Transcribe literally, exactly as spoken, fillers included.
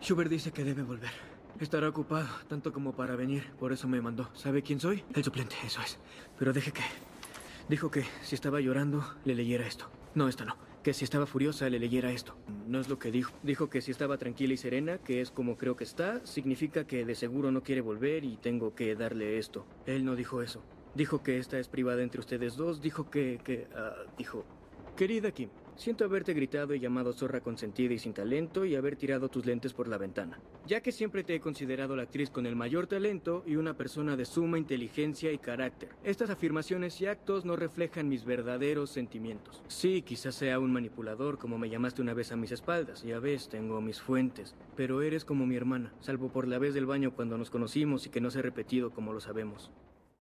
Schubert dice que debe volver. Estará ocupado, tanto como para venir. Por eso me mandó. ¿Sabe quién soy? El suplente, eso es. Pero deje que... Dijo que si estaba llorando, le leyera esto. No, esto no. Que si estaba furiosa, le leyera esto. No es lo que dijo. Dijo que si estaba tranquila y serena, que es como creo que está, significa que de seguro no quiere volver y tengo que darle esto. Él no dijo eso. Dijo que esta es privada entre ustedes dos. Dijo que... que uh, dijo... Querida Kim, siento haberte gritado y llamado zorra consentida y sin talento y haber tirado tus lentes por la ventana. Ya que siempre te he considerado la actriz con el mayor talento y una persona de suma inteligencia y carácter. Estas afirmaciones y actos no reflejan mis verdaderos sentimientos. Sí, quizás sea un manipulador, como me llamaste una vez a mis espaldas. Ya ves, tengo mis fuentes. Pero eres como mi hermana, salvo por la vez del baño cuando nos conocimos y que no se ha repetido como lo sabemos.